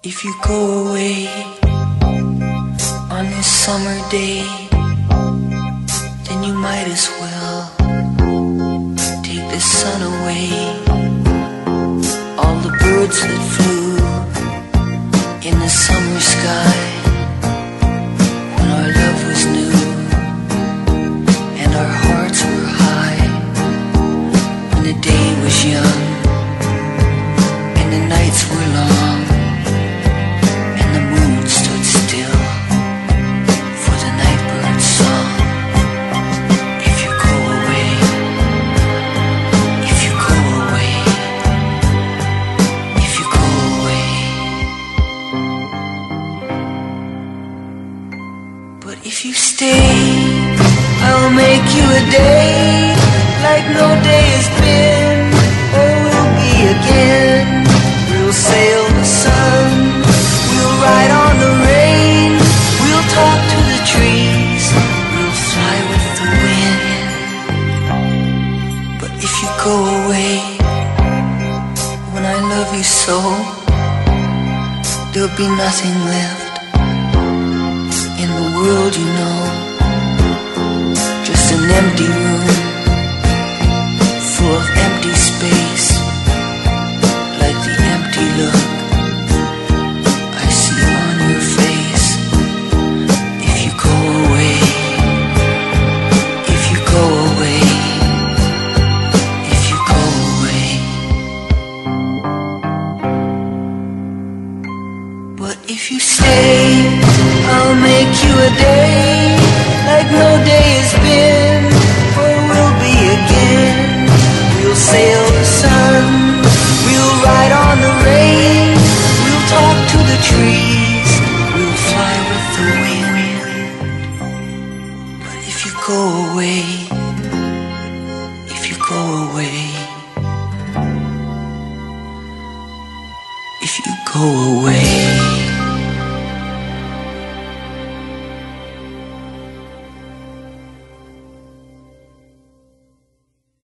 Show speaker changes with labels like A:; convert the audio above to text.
A: If you go away on this summer day, then you might as well take the sun away. All the birds that flew in the summer sky when our love was new and our hearts were high, when the day was young and the nights were long, if you stay, I'll make you a day like no day has been or will be again. We'll sail the sun, we'll ride on the rain, we'll talk to the trees, we'll fly with the wind. But if you go away when I love you so, there'll be nothing left in the world, you know, just an empty room full of empty space, like the empty look I see on your face. If you go away, if you go away, if you go away. But if you stay, I'll make you a day like no day has been or will be again. We'll sail the sun, we'll ride on the rain, we'll talk to the trees, we'll fly with the wind. But if you go away, if you go away, if you go away.